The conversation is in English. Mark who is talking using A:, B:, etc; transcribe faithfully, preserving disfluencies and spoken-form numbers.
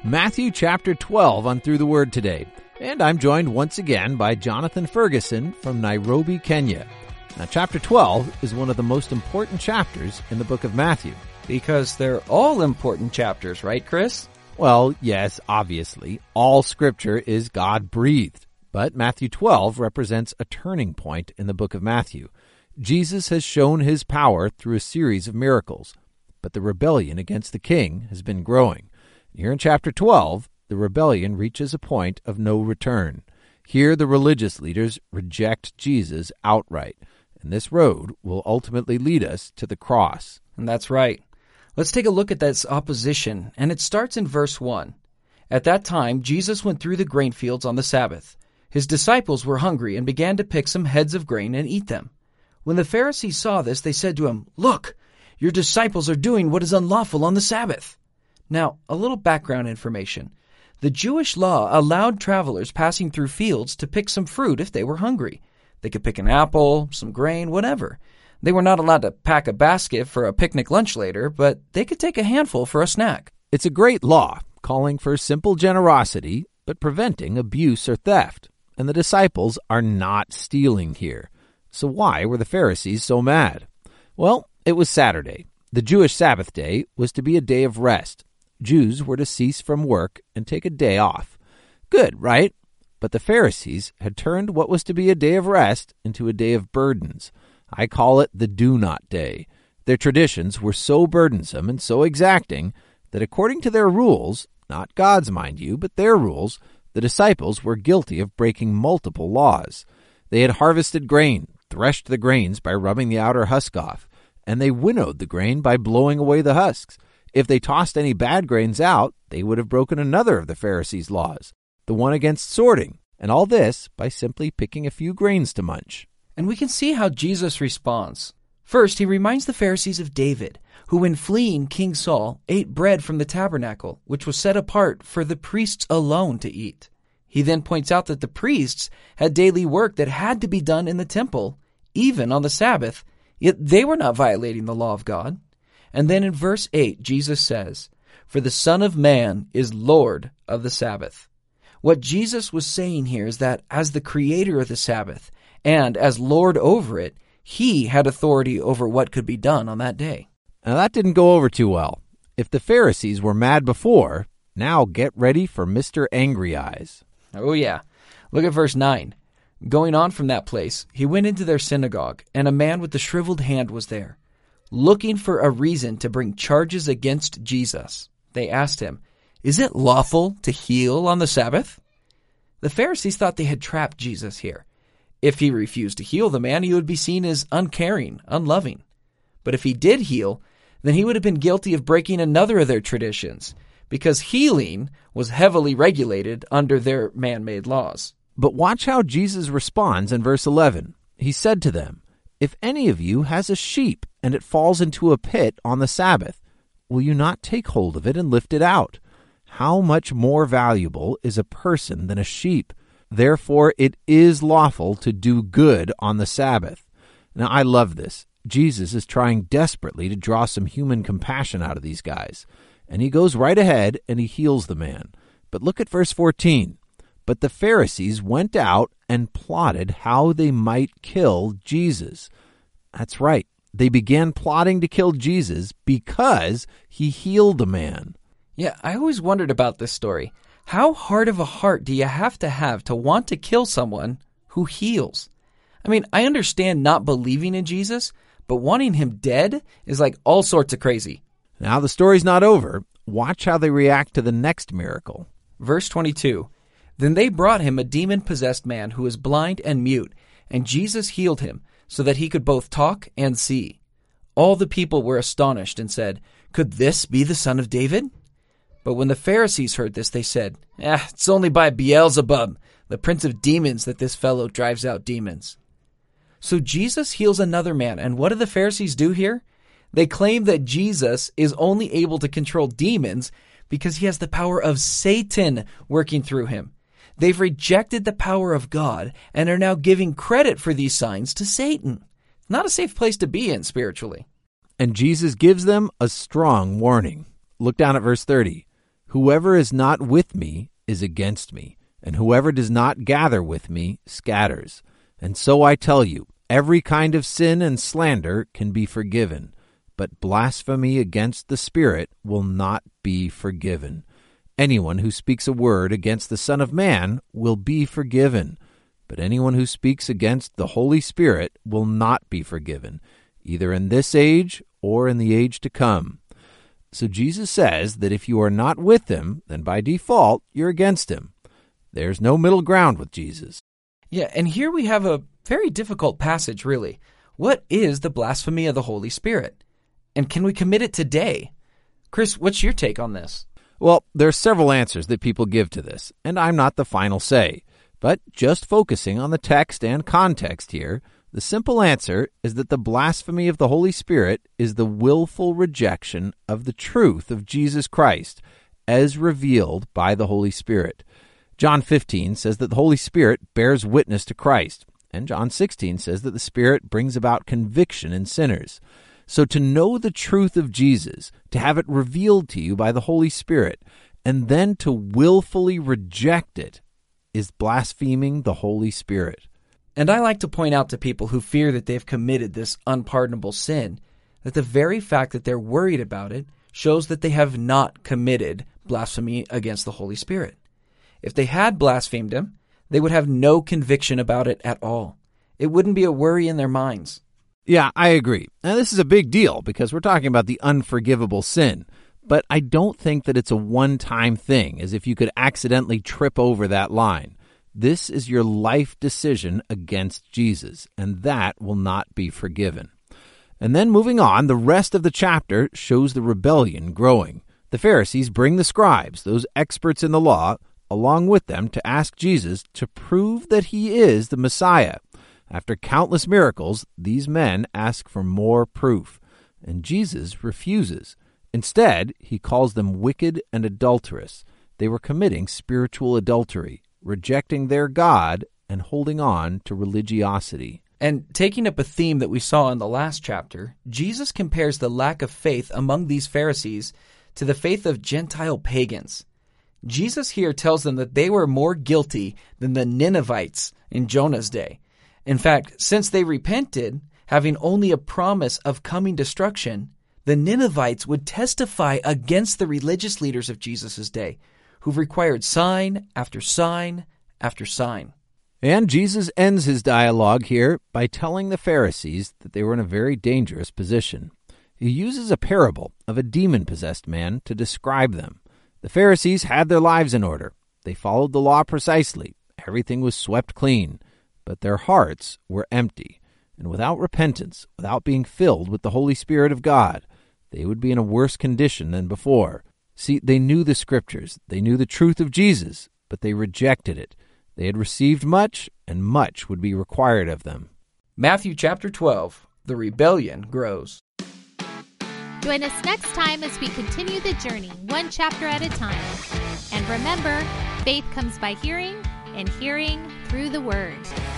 A: Matthew chapter twelve on Through the Word today. And I'm joined once again by Jonathan Ferguson from Nairobi, Kenya. Now, chapter twelve is one of the most important chapters in the book of Matthew.
B: Because they're all important chapters, right, Chris?
A: Well, yes, obviously, all Scripture is God-breathed. But Matthew twelve represents a turning point in the book of Matthew. Jesus has shown his power through a series of miracles. But the rebellion against the king has been growing. Here in chapter twelve, the rebellion reaches a point of no return. Here the religious leaders reject Jesus outright, and this road will ultimately lead us to the cross.
B: And that's right. Let's take a look at this opposition, and it starts in verse one. At that time, Jesus went through the grain fields on the Sabbath. His disciples were hungry and began to pick some heads of grain and eat them. When the Pharisees saw this, they said to him, "Look, your disciples are doing what is unlawful on the Sabbath." Now, a little background information. The Jewish law allowed travelers passing through fields to pick some fruit if they were hungry. They could pick an apple, some grain, whatever. They were not allowed to pack a basket for a picnic lunch later, but they could take a handful for a snack.
A: It's a great law, calling for simple generosity, but preventing abuse or theft. And the disciples are not stealing here. So why were the Pharisees so mad? Well, it was Saturday. The Jewish Sabbath day was to be a day of rest. Jews were to cease from work and take a day off. Good, right? But the Pharisees had turned what was to be a day of rest into a day of burdens. I call it the do-not day. Their traditions were so burdensome and so exacting that according to their rules, not God's, mind you, but their rules, the disciples were guilty of breaking multiple laws. They had harvested grain, threshed the grains by rubbing the outer husk off, and they winnowed the grain by blowing away the husks. If they tossed any bad grains out, they would have broken another of the Pharisees' laws, the one against sorting, and all this by simply picking a few grains to munch.
B: And we can see how Jesus responds. First, he reminds the Pharisees of David, who when fleeing King Saul ate bread from the tabernacle, which was set apart for the priests alone to eat. He then points out that the priests had daily work that had to be done in the temple, even on the Sabbath, yet they were not violating the law of God. And then in verse eight, Jesus says, "For the Son of Man is Lord of the Sabbath." What Jesus was saying here is that as the creator of the Sabbath and as Lord over it, he had authority over what could be done on that day.
A: Now that didn't go over too well. If the Pharisees were mad before, now get ready for Mister Angry Eyes.
B: Oh yeah. Look at verse nine. Going on from that place, he went into their synagogue, and a man with a shriveled hand was there. Looking for a reason to bring charges against Jesus, they asked him, "Is it lawful to heal on the Sabbath?" The Pharisees thought they had trapped Jesus here. If he refused to heal the man, he would be seen as uncaring, unloving. But if he did heal, then he would have been guilty of breaking another of their traditions, because healing was heavily regulated under their man-made laws.
A: But watch how Jesus responds in verse eleven. He said to them, "If any of you has a sheep and it falls into a pit on the Sabbath, will you not take hold of it and lift it out? How much more valuable is a person than a sheep? Therefore it is lawful to do good on the Sabbath." Now I love this. Jesus is trying desperately to draw some human compassion out of these guys. And he goes right ahead and he heals the man. But look at verse fourteen. "But the Pharisees went out and plotted how they might kill Jesus." That's right. They began plotting to kill Jesus because he healed a man.
B: Yeah, I always wondered about this story. How hard of a heart do you have to have to want to kill someone who heals? I mean, I understand not believing in Jesus, but wanting him dead is like all sorts of crazy.
A: Now the story's not over. Watch how they react to the next miracle.
B: Verse twenty-two. Then they brought him a demon-possessed man who was blind and mute, and Jesus healed him, so that he could both talk and see. All the people were astonished and said, "Could this be the son of David?" But when the Pharisees heard this, they said, "Ah, it's only by Beelzebub, the prince of demons, that this fellow drives out demons." So Jesus heals another man, and what do the Pharisees do here? They claim that Jesus is only able to control demons because he has the power of Satan working through him. They've rejected the power of God and are now giving credit for these signs to Satan. Not a safe place to be in spiritually.
A: And Jesus gives them a strong warning. Look down at verse thirty. Whoever is not with me is against me, and whoever does not gather with me scatters. And so I tell you, every kind of sin and slander can be forgiven, but blasphemy against the Spirit will not be forgiven. Anyone who speaks a word against the Son of Man will be forgiven, but anyone who speaks against the Holy Spirit will not be forgiven, either in this age or in the age to come. So Jesus says that if you are not with him, then by default, you're against him. There's no middle ground with Jesus.
B: Yeah, and here we have a very difficult passage, really. What is the blasphemy of the Holy Spirit? And can we commit it today? Chris, what's your take on this?
A: Well, there are several answers that people give to this, and I'm not the final say. But just focusing on the text and context here, the simple answer is that the blasphemy of the Holy Spirit is the willful rejection of the truth of Jesus Christ as revealed by the Holy Spirit. John fifteen says that the Holy Spirit bears witness to Christ, and John sixteen says that the Spirit brings about conviction in sinners. So to know the truth of Jesus, to have it revealed to you by the Holy Spirit, and then to willfully reject it, is blaspheming the Holy Spirit.
B: And I like to point out to people who fear that they've committed this unpardonable sin, that the very fact that they're worried about it shows that they have not committed blasphemy against the Holy Spirit. If they had blasphemed him, they would have no conviction about it at all. It wouldn't be a worry in their minds.
A: Yeah, I agree. Now, this is a big deal because we're talking about the unforgivable sin. But I don't think that it's a one-time thing, as if you could accidentally trip over that line. This is your life decision against Jesus, and that will not be forgiven. And then moving on, the rest of the chapter shows the rebellion growing. The Pharisees bring the scribes, those experts in the law, along with them to ask Jesus to prove that he is the Messiah. After countless miracles, these men ask for more proof, and Jesus refuses. Instead, he calls them wicked and adulterous. They were committing spiritual adultery, rejecting their God and holding on to religiosity.
B: And taking up a theme that we saw in the last chapter, Jesus compares the lack of faith among these Pharisees to the faith of Gentile pagans. Jesus here tells them that they were more guilty than the Ninevites in Jonah's day. In fact, since they repented, having only a promise of coming destruction, the Ninevites would testify against the religious leaders of Jesus' day, who required sign after sign after sign.
A: And Jesus ends his dialogue here by telling the Pharisees that they were in a very dangerous position. He uses a parable of a demon-possessed man to describe them. The Pharisees had their lives in order. They followed the law precisely. Everything was swept clean. But their hearts were empty. And without repentance, without being filled with the Holy Spirit of God, they would be in a worse condition than before. See, they knew the Scriptures. They knew the truth of Jesus, but they rejected it. They had received much, and much would be required of them.
B: Matthew chapter twelve, the rebellion grows.
C: Join us next time as we continue the journey, one chapter at a time. And remember, faith comes by hearing, and hearing through the Word.